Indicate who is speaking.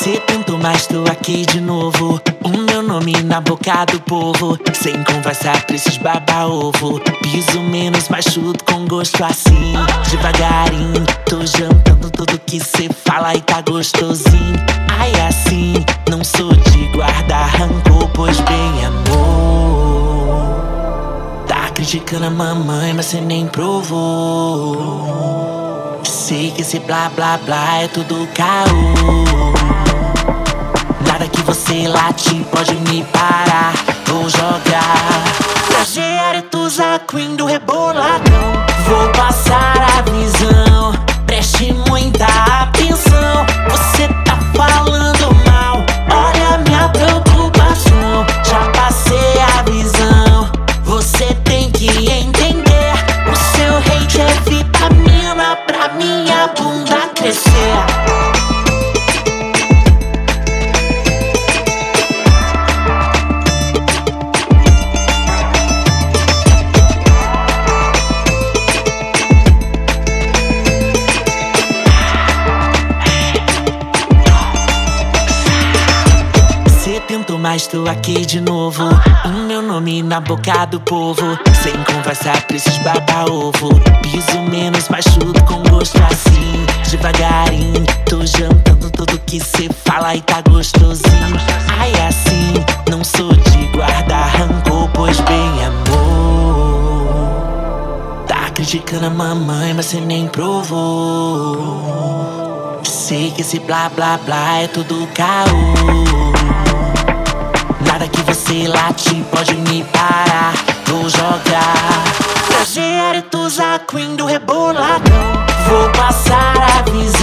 Speaker 1: Cê tentou, mas tô aqui de novo. O meu nome na boca do povo. Sem conversar pra esses baba-ovo. Piso menos, mas chuto com gosto assim. Devagarinho, tô jantando tudo que cê fala e tá gostosinho. Ai, assim, não sou de guardar rancor, pois bem, amor. Tá criticando a mamãe, mas cê nem provou. Sei que esse blá blá blá é tudo caô. Nada que você late pode me parar. Vou jogar Trajeário Tusa Queen do Reboladão. Vou passar a visão, preste muita atenção. Você tá falando mal, olha minha preocupação. Já passei a visão, você tem que entender. O seu hate é vitamina pra minha bunda crescer. Tentou, mas tô aqui de novo. O meu nome na boca do povo. Sem conversar pra esses baba-ovo. Piso menos, mas chuto com gosto assim. Devagarinho, tô jantando tudo que cê fala e tá gostosinho. Ai, assim, não sou de guardar rancor, pois bem, amor. Tá criticando a mamãe, mas cê nem provou. Sei que esse blá blá blá é tudo caô. Nada que você late pode me parar. Vou jogar Trajeário Tusa Queen do Reboladão. Vou passar a visão.